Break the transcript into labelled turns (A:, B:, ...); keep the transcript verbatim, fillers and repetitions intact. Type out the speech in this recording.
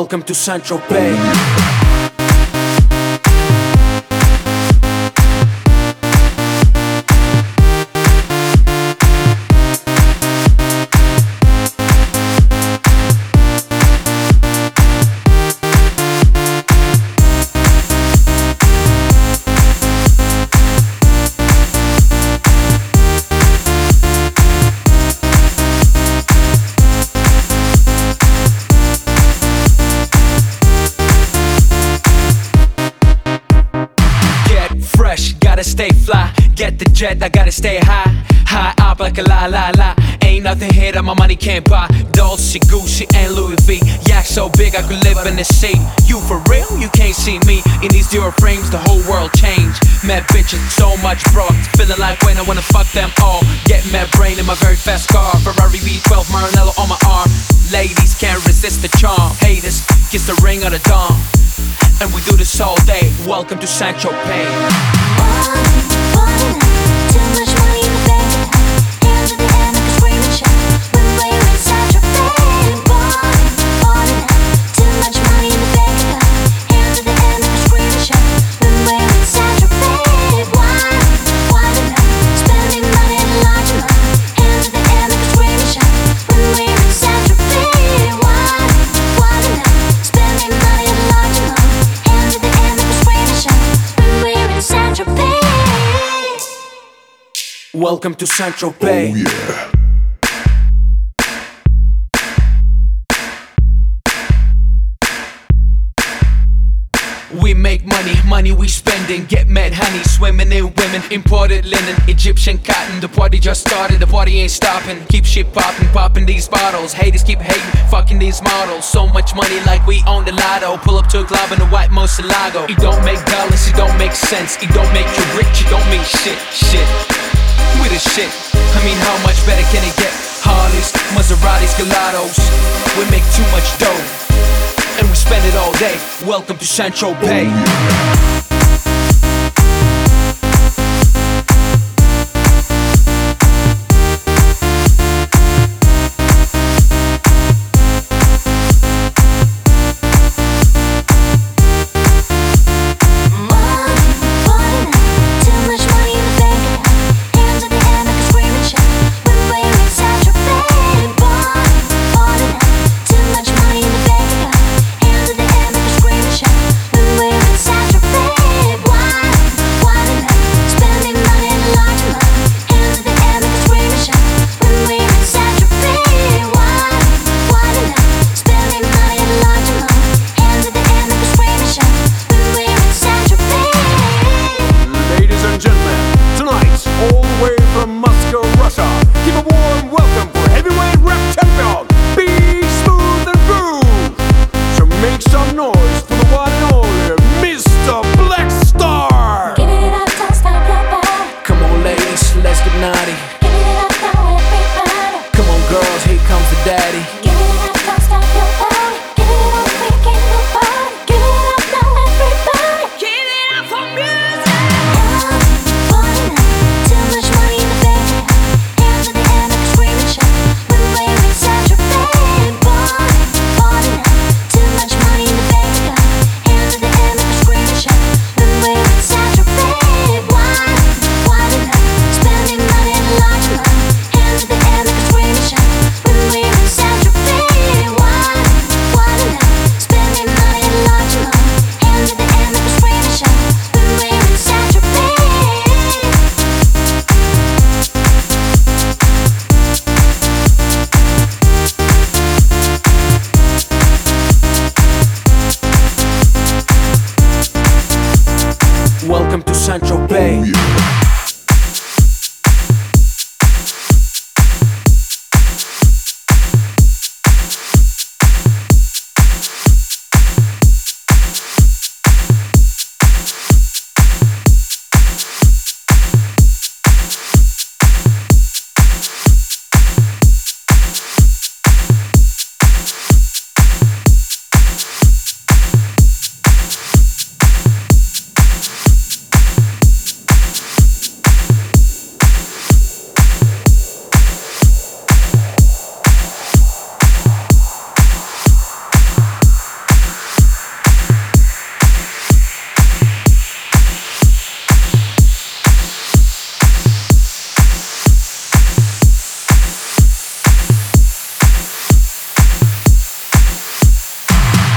A: Welcome to Saint-Tropez.
B: Gotta stay fly, get the jet, I gotta stay high. High up like a la la la. Ain't nothing here that my money can't buy. Dolce, Gucci and Louis V. Yak so big I could live in the sea. You for real? You can't see me. In these zero frames the whole world changed. Mad bitches, so much broke. Feeling like when I wanna fuck them all. Get mad brain in my very fast car. Ferrari V twelve Maranello on my arm. Ladies can't resist the charm. Haters, kiss the ring of the dawn. And we do this all day. Welcome to Saint-Tropez.
C: Too much money in the bank, hands in the air, make us scream and shout when we're in Saint-Tropez. Too much money in the bank, hands in the air, make us scream and shout when we're in Saint-Tropez. Wine, wine tonight, spending money in a large amount. Hands in the air, make us scream and shout when we're in Saint-Tropez. Wine, wine tonight, spending money in a large amount. Hands in the air, make us scream and shout when we're in Saint-Tropez.
A: Welcome to Saint-Tropez.
D: Oh yeah.
B: We make money, money we spending. Get mad honey, swimming in women. Imported linen, Egyptian cotton. The party just started, the party ain't stopping. Keep shit popping, popping these bottles. Haters keep hating, fucking these models. So much money like we own the lotto. Pull up to a club in a white Murcielago. It don't make dollars, it don't make sense. It don't make you rich, it don't mean shit, shit. We the shit, I mean how much better can it get? Harleys, Maseratis, Gelatos. We make too much dough and we spend it all day. Welcome to Saint-Tropez.
E: Give a warm welcome for heavyweight rap champion, Be Smooth and Groove. So make some noise.